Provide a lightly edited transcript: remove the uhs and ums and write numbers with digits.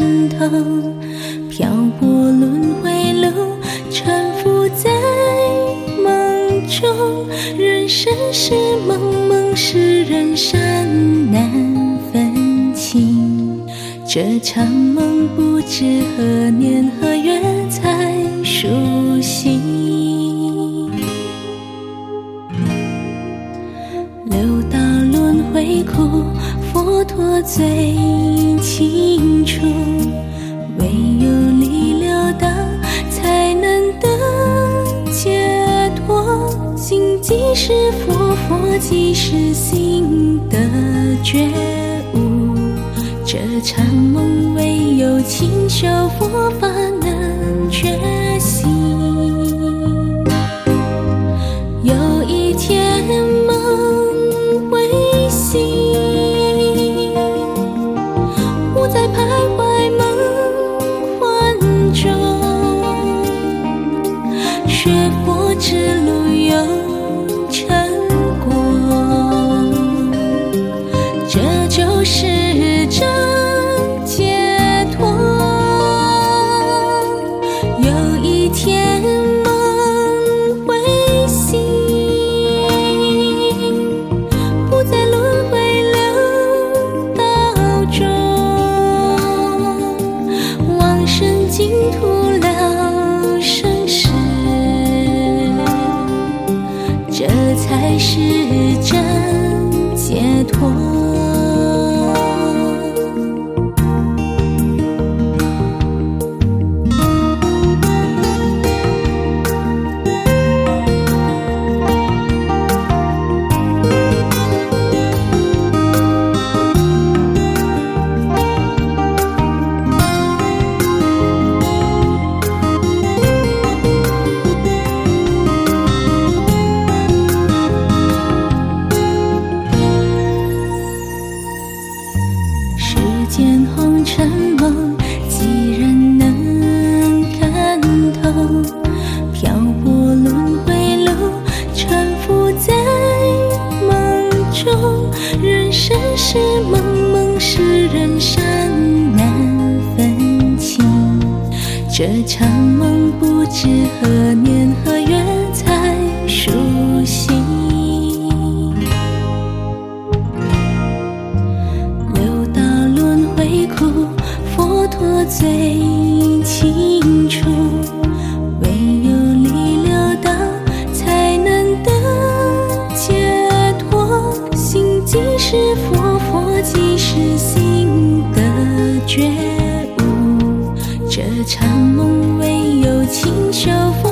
头，漂泊轮回路，沉浮在梦中。人生是梦，梦是人山难分清。这场梦不知何年何月才苏醒。六道轮回苦，佛陀最清楚。唯有离六道，才能得解脱。心即是佛，佛即是心的觉悟。这场梦唯有勤修佛法能觉醒。有一天梦会醒，不再徘徊梦幻中，学佛之路有成果，这就是真解脱。有一天梦会醒，不再轮回六道中，往生净土了生死，这才是真解脱。世间红尘梦，几人能看透？漂泊轮回路，沉浮在梦中。人生是梦，梦是人山难分清。这场梦不知何年何月才苏醒。苦，佛陀最清楚。唯有离六道，才能得解脱。心即是佛，佛即是心的觉悟。这场梦唯有勤修